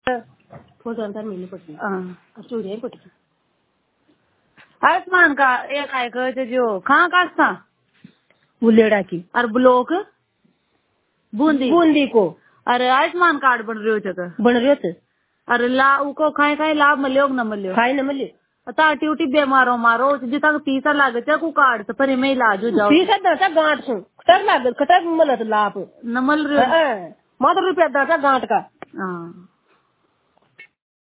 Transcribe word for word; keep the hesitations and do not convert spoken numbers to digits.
वो जानकार मिलनी पड़ती हाँ चूड़िया पड़ती आयुष्मान का एक आयक जो कहाँ का था बुलेड़ा की और ब्लॉक बूंदी बूंदी को अरे आयुष्मान कार्ड बन रहे हो जगह बन रहे थे अरे ला उको खाए खाए लाभ मिले न मिले खाए न मिले अता ट्यूटी बीमारो मारो जितना पैसा लागे चाकू कार्ड तो पर में इलाज हो जाओ पैसा दरता गांठ से कटर लाग कटर मिलत लाभ न मिल रहे मात्र रुपया दरता गांठ का हाँ